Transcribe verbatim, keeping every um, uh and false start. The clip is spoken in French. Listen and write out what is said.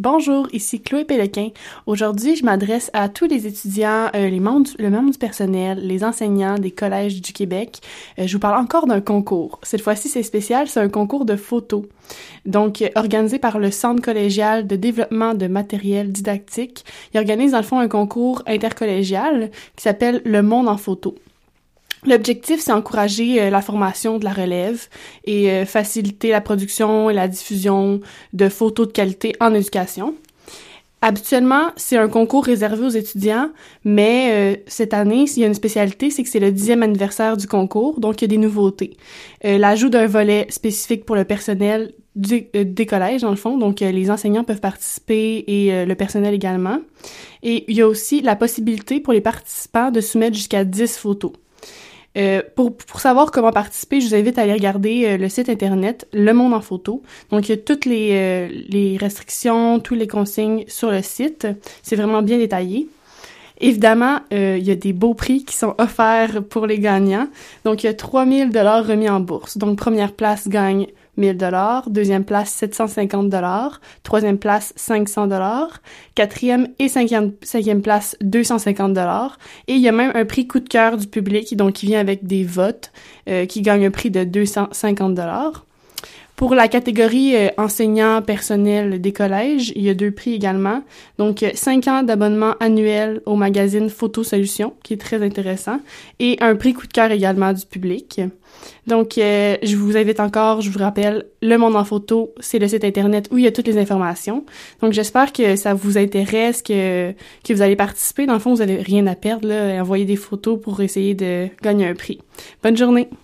Bonjour, ici Chloé Pélequin. Aujourd'hui, je m'adresse à tous les étudiants, euh, les membres, du- le membre du personnel, les enseignants des collèges du Québec. Euh, je vous parle encore d'un concours. Cette fois-ci, c'est spécial, c'est un concours de photos. Donc, euh, organisé par le Centre collégial de développement de matériel didactique. Il organise, dans le fond, un concours intercollégial qui s'appelle Le Monde en photo. L'objectif, c'est encourager euh, la formation de la relève et euh, faciliter la production et la diffusion de photos de qualité en éducation. Habituellement, c'est un concours réservé aux étudiants, mais euh, cette année, il y a une spécialité, c'est que c'est le dixième anniversaire du concours, donc il y a des nouveautés. Euh, l'ajout d'un volet spécifique pour le personnel du, euh, des collèges, dans le fond, donc euh, les enseignants peuvent participer et euh, le personnel également. Et il y a aussi la possibilité pour les participants de soumettre jusqu'à dix photos. Euh, pour, pour savoir comment participer, je vous invite à aller regarder euh, le site internet Le Monde en photo. Donc, il y a toutes les, euh, les restrictions, toutes les consignes sur le site. C'est vraiment bien détaillé. Évidemment, euh, il y a des beaux prix qui sont offerts pour les gagnants. Donc, il y a trois mille dollars remis en bourse. Donc, première place gagne mille dollars, deuxième place sept cent cinquante dollars, troisième place cinq cents dollars, quatrième et cinquième, cinquième place deux cent cinquante dollars, et il y a même un prix coup de cœur du public, donc qui vient avec des votes, euh, qui gagne un prix de deux cent cinquante dollars. Pour la catégorie euh, enseignant personnel des collèges, il y a deux prix également. Donc, cinq ans d'abonnement annuel au magazine Photo Solutions, qui est très intéressant, et un prix coup de cœur également du public. Donc, euh, je vous invite encore, je vous rappelle, Le Monde en photo, c'est le site internet où il y a toutes les informations. Donc, j'espère que ça vous intéresse, que que vous allez participer. Dans le fond, vous n'avez rien à perdre, là, envoyer des photos pour essayer de gagner un prix. Bonne journée!